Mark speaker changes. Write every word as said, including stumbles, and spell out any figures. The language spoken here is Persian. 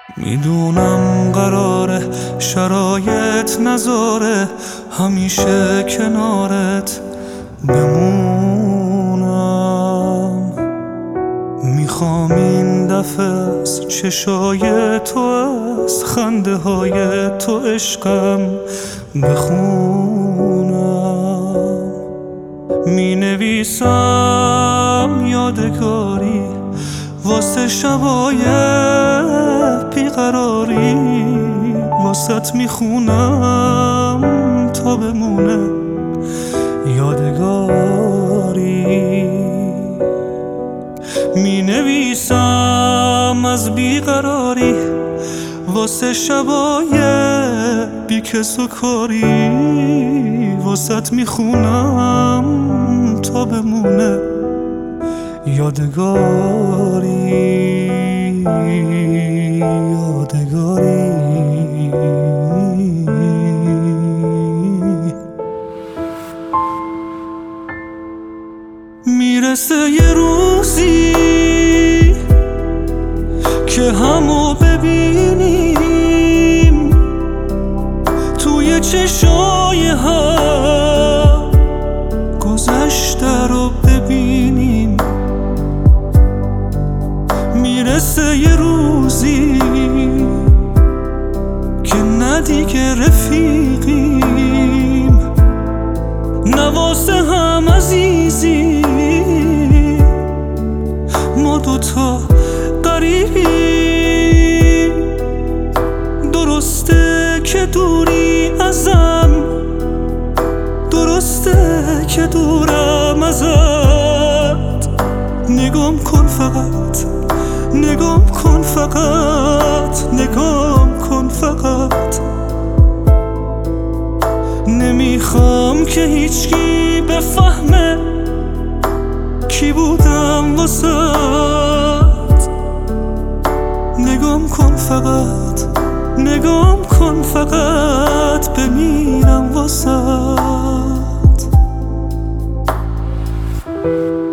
Speaker 1: میدونم قراره شرایط نذاره همیشه کنارت بمونم. میخوام این دفعه از چشای تو، از خنده های تو عشقم بخونم. می نویسم یادگاری واسه شبای بیقراری، واسط میخونم تا بمونه یادگاری. می نویسم از بیقراری واسه شبای بی کس و کاری، واسط میخونم تا بمونه یادگاری. یادگاری میرسه یه روزی که همو ببینیم توی چشای هم، گذشته رو ببینیم. میرسه یه روزی که نه دیگه رفیقیم، نه واسه هم عزیزی، ما دوتا قریبیم. درسته که دوری ازم، درسته که دورم ازت. نگام کن فقط، نگام کن فقط، نگام کن فقط. نمیخوام که هیچکی بفهمه کی بودم واسط. نگام کن فقط، نگام کن فقط، بمیرم واسط.